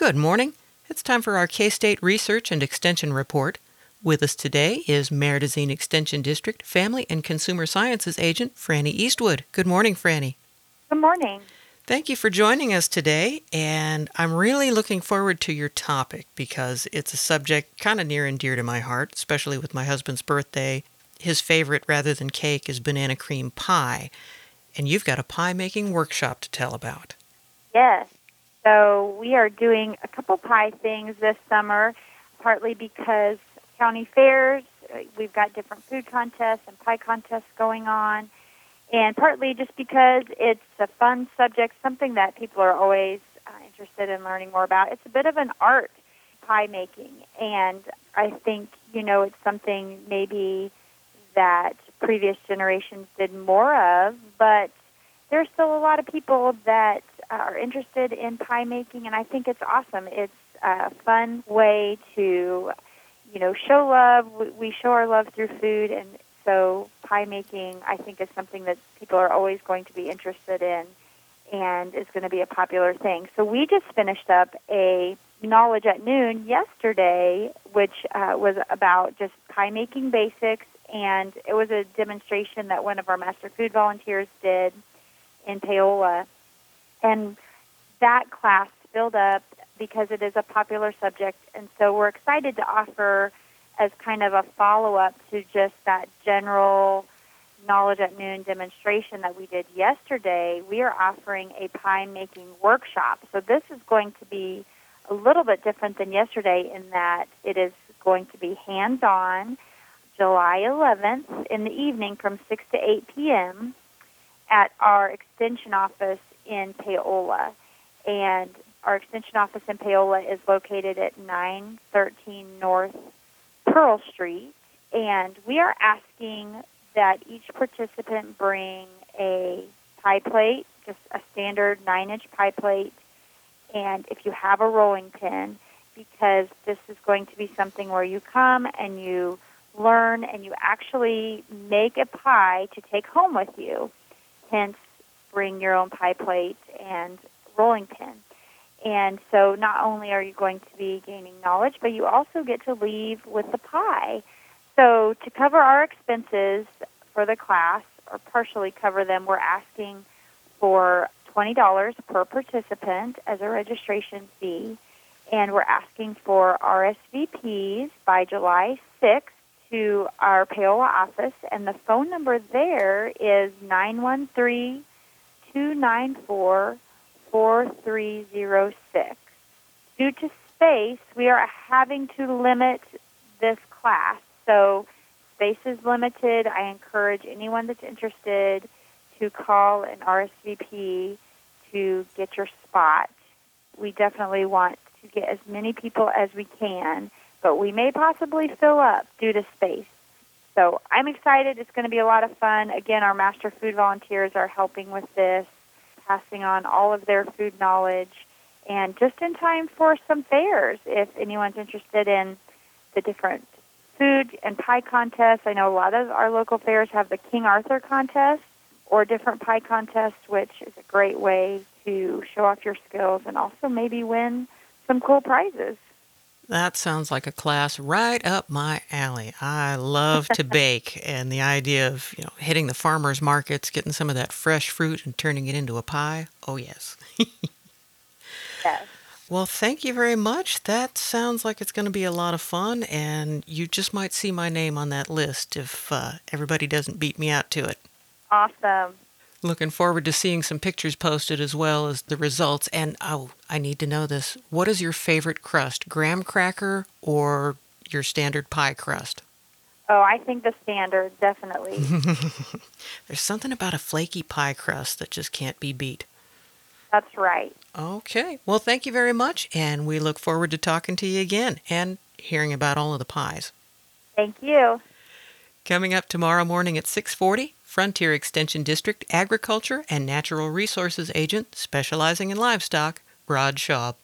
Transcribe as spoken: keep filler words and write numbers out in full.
Good morning. It's time for our K-State Research and Extension Report. With us today is Mare-de-Zine Extension District Family and Consumer Sciences Agent Franny Eastwood. Good morning, Franny. Good morning. Thank you for joining us today, and I'm really looking forward to your topic because it's a subject kind of near and dear to my heart, especially with my husband's birthday. His favorite, rather than cake, is banana cream pie, and you've got a pie-making workshop to tell about. Yes. So we are doing a couple pie things this summer, partly because county fairs, we've got different food contests and pie contests going on, and partly just because it's a fun subject, something that people are always uh, interested in learning more about. It's a bit of an art, pie making, and I think, you know, it's something maybe that previous generations did more of, but there's still a lot of people that are interested in pie making, and I think it's awesome. It's a fun way to, you know, show love. We show our love through food, and so pie making, I think, is something that people are always going to be interested in and is going to be a popular thing. So we just finished up a Knowledge at Noon yesterday, which uh, was about just pie making basics, and it was a demonstration that one of our Master Food volunteers did in Paola. And that class filled up because it is a popular subject, and so we're excited to offer as kind of a follow-up to just that general Knowledge at Noon demonstration that we did yesterday. We are offering a pie-making workshop. So this is going to be a little bit different than yesterday in that it is going to be hands-on July eleventh in the evening from six to eight p.m. at our extension office in Paola. And our extension office in Paola is located at nine thirteen North Pearl Street. And we are asking that each participant bring a pie plate, just a standard nine-inch pie plate, and if you have a rolling pin, because this is going to be something where you come and you learn and you actually make a pie to take home with you. Hence, bring your own pie plate and rolling pin. And so not only are you going to be gaining knowledge, but you also get to leave with the pie. So to cover our expenses for the class, or partially cover them, we're asking for twenty dollars per participant as a registration fee. And we're asking for R S V Ps by July sixth to our Paola office. And the phone number there is nine one three, two nine four, four three zero six. Due to space, we are having to limit this class. So space is limited. I encourage anyone that's interested to call an R S V P to get your spot. We definitely want to get as many people as we can, but we may possibly fill up due to space. So I'm excited. It's going to be a lot of fun. Again, our Master Food volunteers are helping with this, passing on all of their food knowledge, and just in time for some fairs if anyone's interested in the different food and pie contests. I know a lot of our local fairs have the King Arthur contest or different pie contests, which is a great way to show off your skills and also maybe win some cool prizes. That sounds like a class right up my alley. I love to bake, and the idea of, you know, hitting the farmers markets, getting some of that fresh fruit and turning it into a pie. Oh, yes. Yes. Well, thank you very much. That sounds like it's going to be a lot of fun, and you just might see my name on that list if uh, everybody doesn't beat me out to it. Awesome. Looking forward to seeing some pictures posted as well as the results. And, oh, I need to know this. What is your favorite crust, graham cracker or your standard pie crust? Oh, I think the standard, definitely. There's something about a flaky pie crust that just can't be beat. That's right. Okay. Well, thank you very much, and we look forward to talking to you again and hearing about all of the pies. Thank you. Coming up tomorrow morning at six forty, Frontier Extension District Agriculture and Natural Resources Agent specializing in livestock, Rod Schaub.